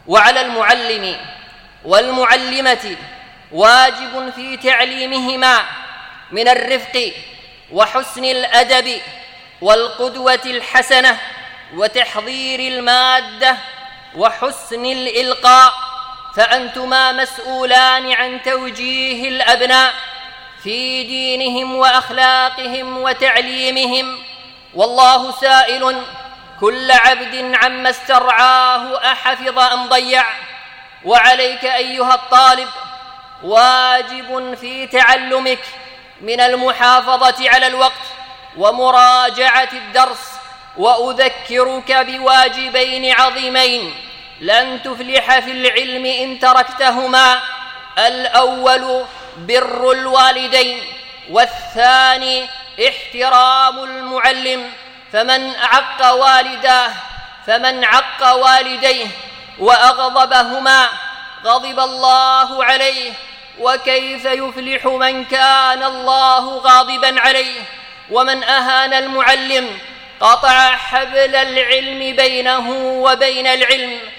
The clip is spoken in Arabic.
وعلى المعلم والمعلمة واجب في تعليمهما من الرفق وحسن الأدب والقدوة الحسنة وتحضير المادة وحسن الإلقاء، فأنتما مسؤولان عن توجيه الأبناء في دينهم وأخلاقهم وتعليمهم، والله سائل كل عبد عما استرعاه أحفظ أم ضيع. وعليك أيها الطالب واجب في تعلمك من المحافظة على الوقت ومراجعة الدرس، وأذكرك بواجبين عظيمين لن تفلح في العلم إن تركتهما: الأول بر الوالدين، والثاني احترام المعلم. فمن عق والديه وأغضبهما غضب الله عليه، وكيف يفلح من كان الله غاضبا عليه؟ ومن أهان المعلم قطع حبل العلم بينه وبين العلم،